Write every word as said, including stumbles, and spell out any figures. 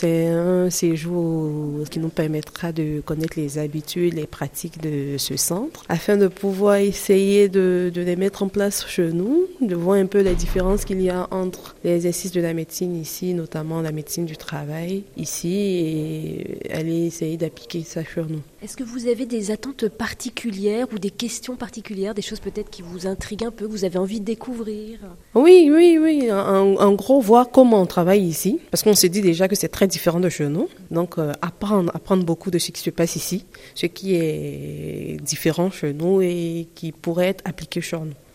C'est un séjour qui nous permettra de connaître les habitudes, les pratiques de ce centre, afin de pouvoir essayer de, de les mettre en place chez nous, de voir un peu les différences qu'il y a entre les exercices de la médecine ici, notamment la médecine du travail ici, et aller essayer d'appliquer ça sur nous. Est-ce que vous avez des attentes particulières ou des questions particulières, des choses peut-être qui vous intriguent un peu, que vous avez envie de découvrir? Oui, oui, oui. En, en gros, voir comment on travaille ici, parce qu'on se dit déjà que c'est très différent de chez nous. Donc, euh, apprendre, apprendre beaucoup de ce qui se passe ici, ce qui est différent chez nous et qui pourrait être appliqué chez nous.